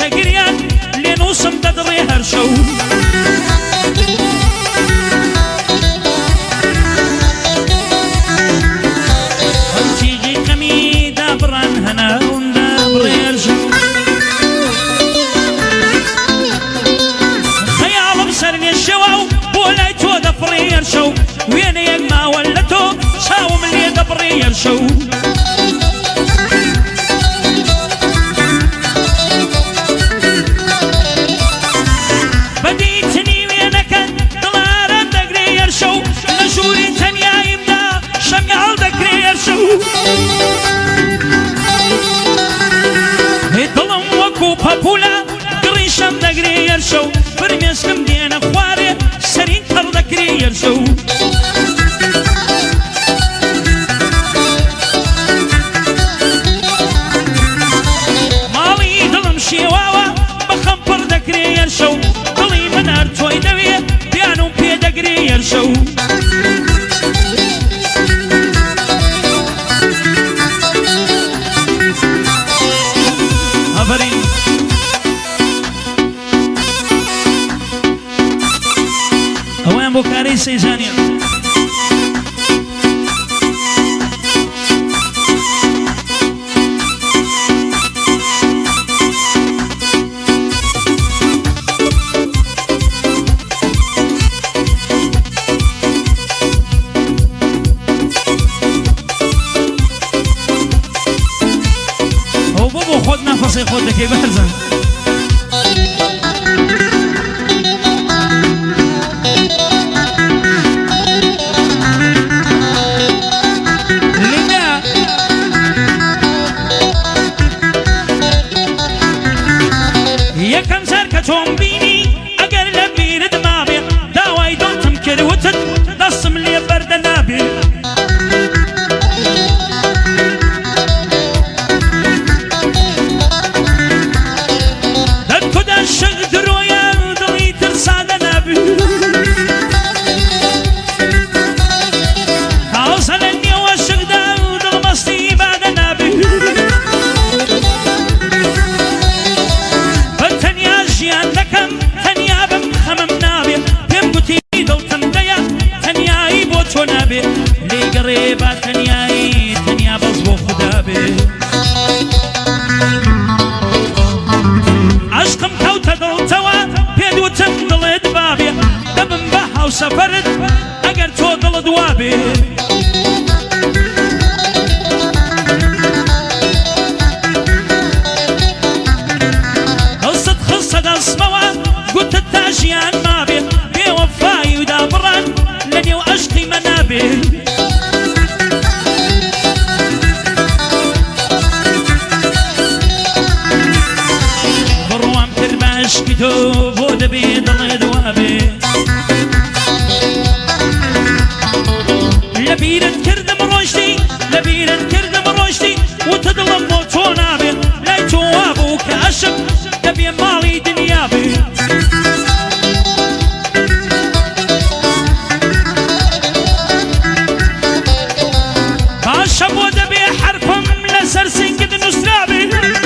تقريان لنوصم تدري هرشو تيجي قمي دابران هنا وندابري هرشو خيال بسرني الشواو بولاي تو دفري هرشو وين يجمع ولتو شاوم اللي دبري هرشو دڵم وەکو پەپوولە گڕیشەم دەگرێ یەرشەو فرمێسکم دێنە خوارێ سەرین تەڕ دەکرێ یەرشەو ماڵی دڵم شێواوە بەخەم پڕ دەکرێ یەرشەو دڵی من هەر تۆی دەوێ پیانم پێ دەگرێ یەرشەو ئەویان بۆ کارەی سەیزانیان ئەو بۆ خۆت نافەسەی خۆت دەکەی بەرزە یەکەم سەر کە تۆم بینی ئەگەر لە بیرت مابێ داوای دڵتم کردوتت دەستم لێ بەردە نابێ دەتکودا شەق درۆیە دڵی ترسادە نابێ تاوسە لە نێوە شەقدا دڵمەستی بادە نابێ ژیان دەکەم تەنیا بم خەمم نابێ پێم گوتی دڵتم دەیە تەنیایی بۆ تۆ نابێ لێی گەڕێ با تەنیایی تەنیا بەس بۆ خودا بێ عەشقم کەوتە دڵتەوە پێت وتم دڵێت بابێ دەبم بە هاوسەفەرت ئەگەر تۆ دڵت وابێ دەستمەوە گوتت تا ژیان مابێ بێوەفایی و دابڕان لە نێو عەشقی مە نابێ بڕوام کرد بە عەشقی تۆ بۆ دەبێ دڵێت وابێ لە بیرت کردم ڕۆژتی لە بیرت کردم ڕۆژتی وتە دڵم بۆ تۆ نابێ لای تۆ وابوو کە عەشق دەبێ ماڵی دنیا بێ باشە بۆ دەبێ حرفم لەسەر سنگت نووسرا بێ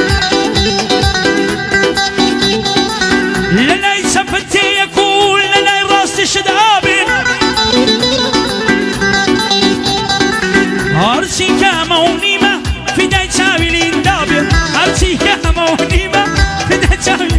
لە لای چەپەتەیەک و لە لای ڕاستیشت ئابێ هەرچی کە ئەمە و نیمە فیدای چاوی لیندابێ هەرچی کە ئەمە و نیمە فیدای چاوی